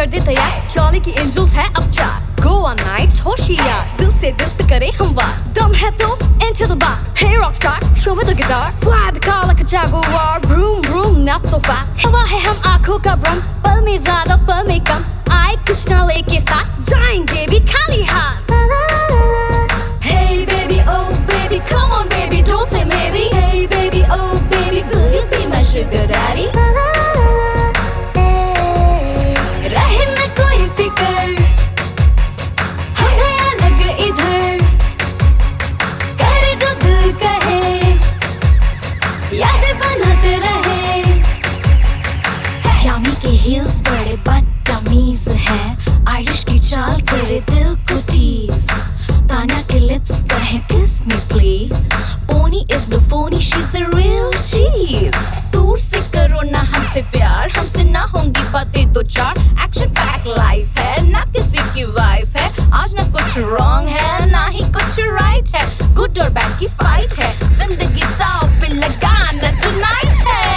दे तैयार, चौली की एंजल्स है अब चार। गोवा नाइट्स होशियार, दिल से दिल पे करे हम वार। दम है तो into the bar, hey rock star, show me the guitar. Fly the car like a jaguar, vroom vroom, not so fast. हवा है हम आँखों का भ्रम, पल में ज्यादा पल में कम। आए कुछ ना लेके साथ, जाएंगे भी खाली हाथ। Hey baby, oh baby, come on baby, don't say maybe. Hey baby, oh baby, will you be my sugar daddy? रहे न कोई फिकर, हम हैं अलग इधर। करे जो दिल कहे, यादें बनाते रहे। यामी के हील्स बड़े बदतमीज है, आयरिश की चाल करे दिल को टीज। तान्या के लिप्स कहे kiss me please. Pony is no phony, she's the real cheese. दूर से करो ना हमसे प्यार, हमसे ना होंगी बातें दो चार। Action pack life है, ना किसी की वाइफ है। आज ना कुछ wrong है, ना ही कुछ right है। Good और bad की fight है, जिंदगी दाव पे लगाना tonight है।